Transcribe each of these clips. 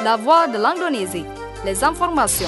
La voix de l'Indonésie. Les informations.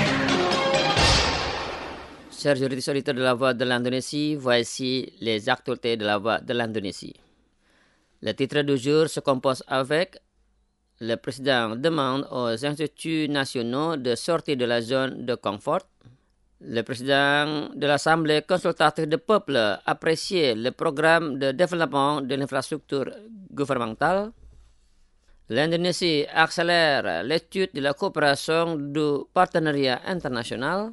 Chers auditeurs de la Voix de l'Indonésie, voici les actualités de la Voix de l'Indonésie. Le titre du jour se compose avec le président demande aux instituts nationaux de sortir de la zone de confort. Le président de l'Assemblée consultative du peuple apprécie le programme de développement de l'infrastructure gouvernementale. L'Indonésie accélère l'étude de la coopération du partenariat international.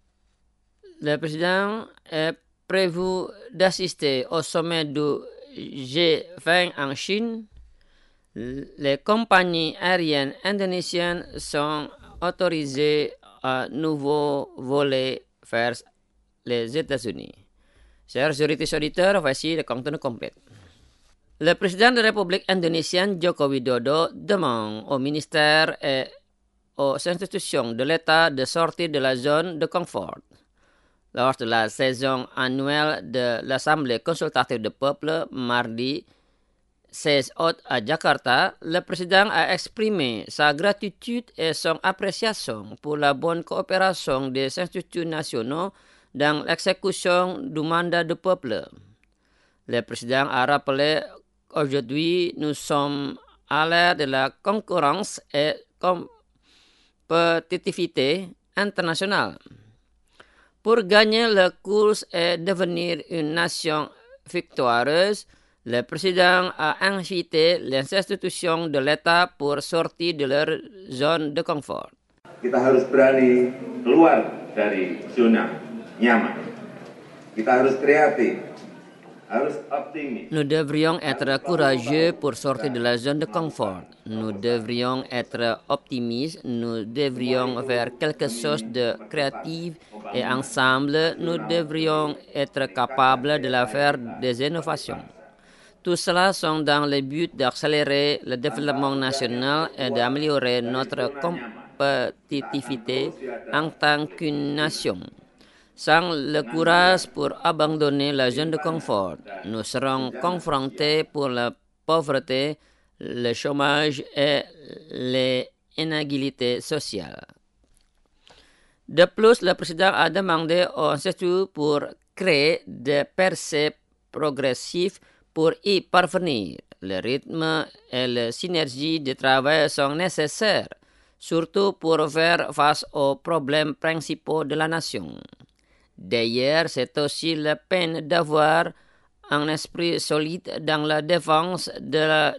Le président est prévu d'assister au sommet du G20 en Chine. Les compagnies aériennes indonésiennes sont autorisées à nouveau voler vers les États-Unis. Chers auditeurs, voici le contenu complet. Le président de la République indonésienne, Joko Widodo, demande au ministère et aux institutions de l'État de sortir de la zone de confort. Lors de la saison annuelle de l'Assemblée consultative du peuple, mardi 16 août à Jakarta, le président a exprimé sa gratitude et son appréciation pour la bonne coopération des instituts nationaux dans l'exécution du mandat du peuple. Le président a rappelé qu'aujourd'hui, nous sommes à l'ère de la concurrence et compétitivité internationale. Pour gagner la course et devenir une nation victorieuse, le président a invité les institutions de l'État pour sortir de leur zone de confort. Kita harus berani keluar dari zona nyaman. Kita harus kreatif, harus optimis. Nous devrions être courageux pour sortir de la zone de confort. Nous devrions être optimistes. Nous devrions faire quelque chose de créatif et ensemble, nous devrions être capables de la faire des innovations. Tout cela sont dans le but d'accélérer le développement national et d'améliorer notre compétitivité en tant qu'une nation. Sans le courage pour abandonner la zone de confort, nous serons confrontés pour la pauvreté, le chômage et les inégalités sociales. De plus, le président a demandé aux instituts pour créer des percées progressives pour y parvenir. Le rythme et la synergie de travail sont nécessaires, surtout pour faire face aux problèmes principaux de la nation. D'ailleurs, c'est aussi la peine d'avoir un esprit solide dans la défense de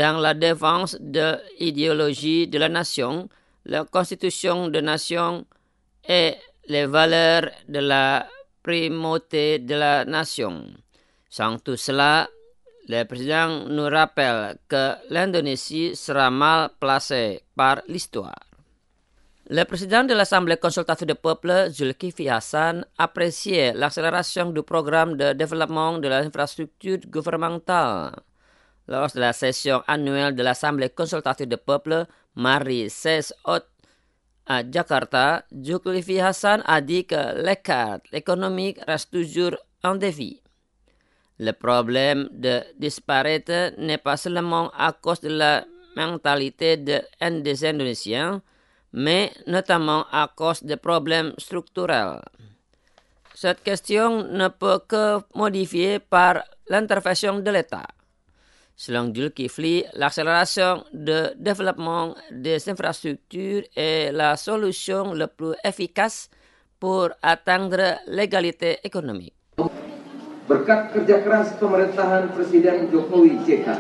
l'idéologie de la nation, la constitution de nation et les valeurs de la primauté de la nation. Sans tout cela, le président nous rappelle que l'Indonésie sera mal placée par l'histoire. Le président de l'Assemblée consultative du peuple, Zulkifli Hasan, appréciait l'accélération du programme de développement de l'infrastructure gouvernementale. Lors de la session annuelle de l'Assemblée consultative du peuple, mardi 16 août à Jakarta, Zulkifli Hasan a dit que l'écart économique reste toujours un défi. Le problème de disparité n'est pas seulement à cause de la mentalité des Indonésiens, mais notamment à cause des problèmes structurels. Cette question ne peut que modifier par l'intervention de l'État. Selon Zulkifli, l'accélération du développement des infrastructures est la solution la plus efficace pour atteindre l'égalité économique. Berkat kerja keras pemerintahan Presiden Jokowi JK.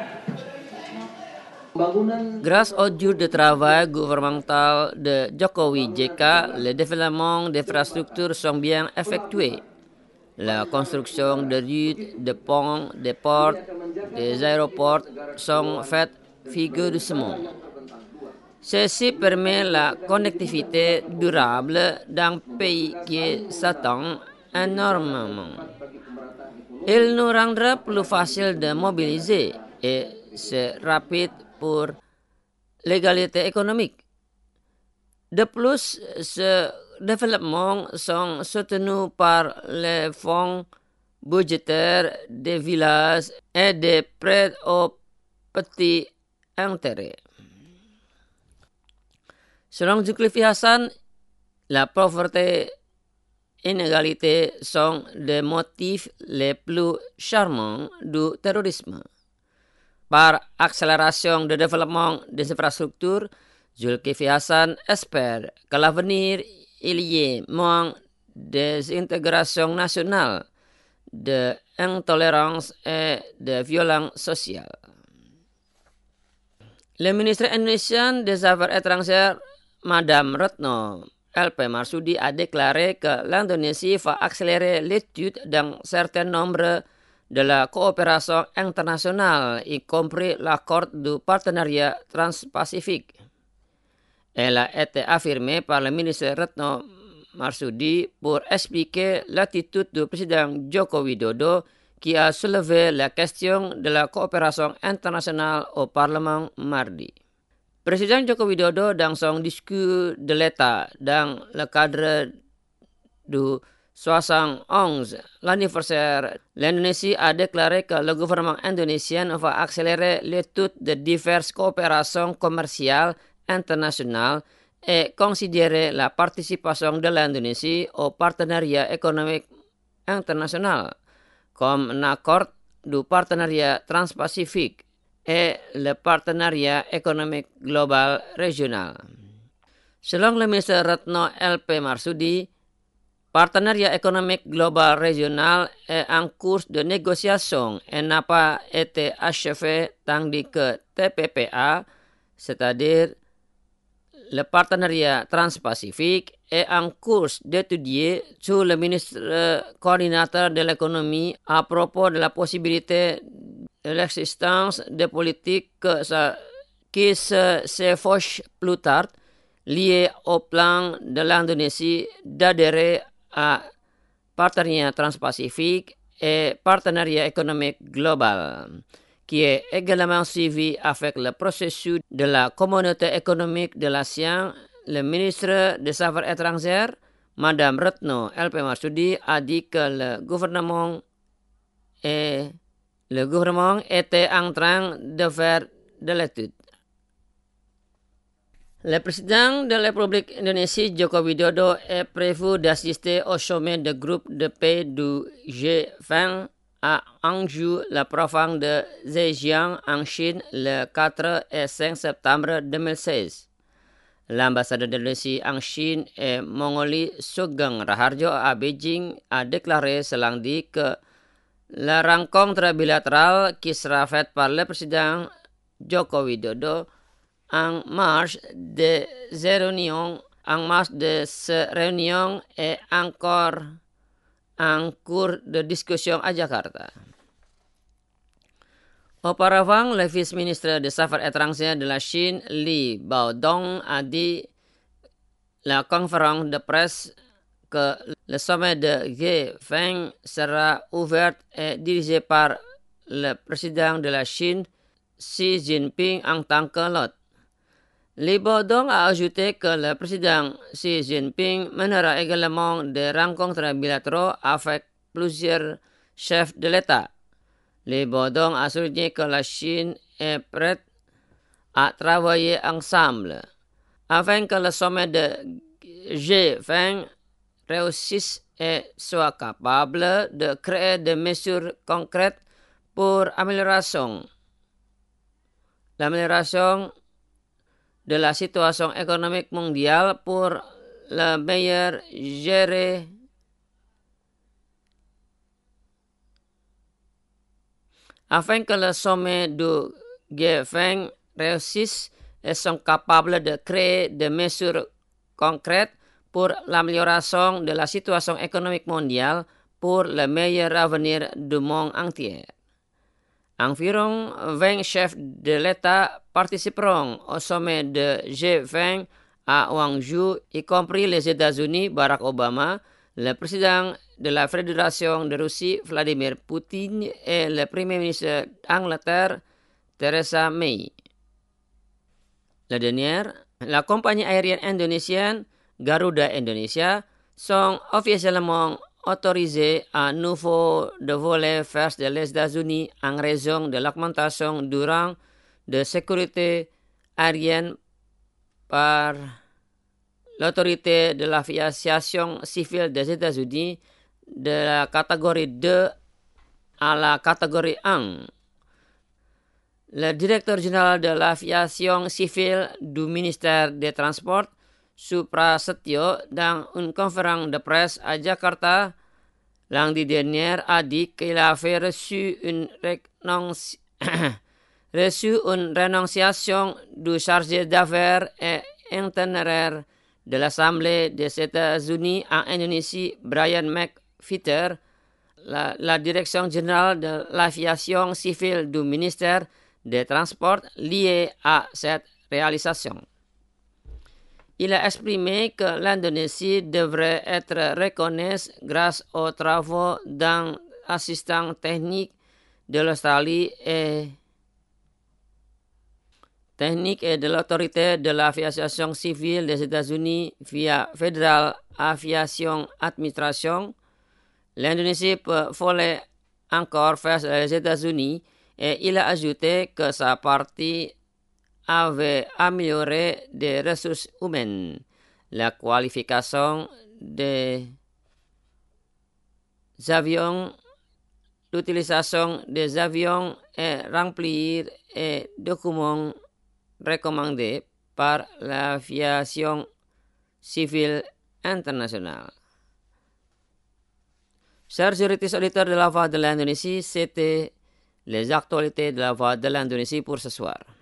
Grâce au dur de travail gouvernemental de Jokowi JK, le développement d'infrastructures sont bien effectués. La construction de rues, de ponts, des ports, des aéroports sont faites vigoureusement. Ceci permet la connectivité durable d'un pays qui s'attend énormément. Il nous rendra plus facile de mobiliser et c'est rapide pour l'égalité économique. De plus, ce développement sont soutenus par les fonds budgétaires des villages et des prêts aux petits intérêts. Selon Zulkifli Hasan, la pauvreté et l'inégalité sont des motifs les plus charmants du terrorisme. Par accélération de développement des infrastructures, Zulkifli Hasan espère qu'à l'avenir, il y ait moins d'intégration nationale, d'intolérance et de violence sociale. Le ministre indonésien des Affaires étrangères, Madame Retno LP Marsudi, a déclaré que l'Indonésie va accélérer l'étude d'un certain nombre de la coopération internationale, y compris l'accord du partenariat transpacifique. Elle a été affirmée par le ministre Retno Marsudi pour expliquer l'attitude du président Joko Widodo qui a soulevé la question de la coopération internationale au Parlement mardi. Président Joko Widodo, dans son discours de l'État dans le cadre du 71 l'anniversaire, l'Indonésie a déclaré que le gouvernement indonésien va accélérer l'étude de diverses coopérations commerciales internationales et considérer la participation de l'Indonésie au partenariat économique international comme un accord du partenariat transpacifique et le partenariat économique global régional. Selon le ministre Retno LP Marsudi, partenariat économique global régional est en cours de négociation et n'a pas été achevé tandis que TPPA, c'est-à-dire le partenariat transpacifique, est en cours d'étudier sous le ministre coordinateur de l'économie à propos de la possibilité de l'existence de politiques qui s'effauchent plus tard liées au plan de l'Indonésie d'adhérer à partenariat transpacifique et partenariat économique global, qui est également suivi avec le processus de la communauté économique de l'ASEAN. Le ministre des Affaires étrangères, Madame Retno LP Marsudi, a dit que le gouvernement était en train de faire de l'étude. Le président de la République d'Indonésie, Joko Widodo, est prévu d'assister au sommet de groupe de paix du G20 à Hangzhou, la province de Zhejiang, en Chine, le 4 et 5 septembre 2016. L'ambassadeur d'Indonésie en Chine et Mongolie, Sugeng Raharjo, à Beijing, a déclaré ce lundi que la rencontre bilatérale qui sera faite par le président Joko Widodo en marge de cette réunion est encore en cours de discussion à Jakarta. Auparavant, le vice-ministre des Affaires étrangères de la Chine, Li Baodong, a dit la conférence de presse que le sommet de G20 sera ouvert et dirigé par le président de la Chine, Xi Jinping, en tant que l'hôte. Li Baodong a ajouté que le président Xi Jinping mènera également des rencontres bilatérales avec plusieurs chefs de l'État. Li Baodong a souligné que la Chine est prête à travailler ensemble afin que le sommet de G20 réussisse et soit capable de créer des mesures concrètes pour l'amélioration de la situation économique mondiale pour le meilleur gérer afin que le sommet du G20 réussisse et sont capables de créer des mesures concrètes pour l'amélioration de la situation économique mondiale pour le meilleur avenir du monde entier. Environ 20 chefs de l'État participeront au sommet de G20 à Hangzhou, y compris les États-Unis, Barack Obama, le président de la Fédération de Russie, Vladimir Poutine, et le Premier ministre d'Angleterre, Theresa May. La dernière, la compagnie aérienne indonésienne Garuda Indonesia sont officiellement autorisés à nouveau de voler vers les États-Unis en raison de l'augmentation du rang de sécurité aérienne par l'autorité de l'aviation civile des États-Unis de la catégorie 2 à la catégorie 1. Le directeur général de l'aviation civile du ministère des Transports, Suprasetyo, dans une conférence de presse à Jakarta lundi dernier, a dit qu'il avait reçu une renonciation du chargé d'affaires et itinéraire de l'Assemblée des États-Unis en Indonésie, Brian McFeather. La direction générale de l'aviation civile du ministère des Transports liée à cette réalisation. Il a exprimé que l'Indonésie devrait être reconnue grâce aux travaux d'un assistant technique de l'Australie et de l'autorité de l'aviation civile des États-Unis via Federal Aviation Administration. L'Indonésie peut voler encore face aux États-Unis et il a ajouté que sa partie avait amélioré des ressources humaines, la qualification des avions, l'utilisation des avions et remplir les documents recommandés par l'aviation civile internationale. Chers auditeurs de la Voix de l'Indonésie, c'était les actualités de la Voix de l'Indonésie pour ce soir.